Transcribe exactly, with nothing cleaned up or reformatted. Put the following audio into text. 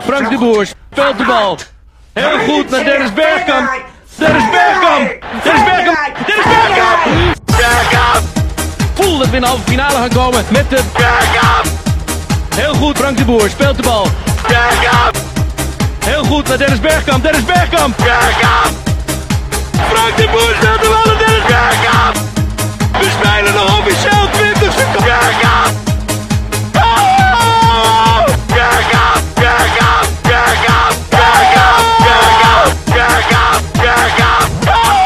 Frank de Boer speelt de bal. Heel goed naar Dennis Bergkamp. Dennis Bergkamp! Dennis Bergkamp! Dennis Bergkamp! Bergkamp! Voel dat we in de halve finale gaan komen met de Bergkamp! Heel goed, Frank de Boer speelt de bal. Bergkamp! Heel goed naar Dennis Bergkamp. Dennis Bergkamp! Bergkamp! Frank de Boer speelt de bal naar Dennis Bergkamp! We spelen nog officieel twintig seconden. Bergkamp!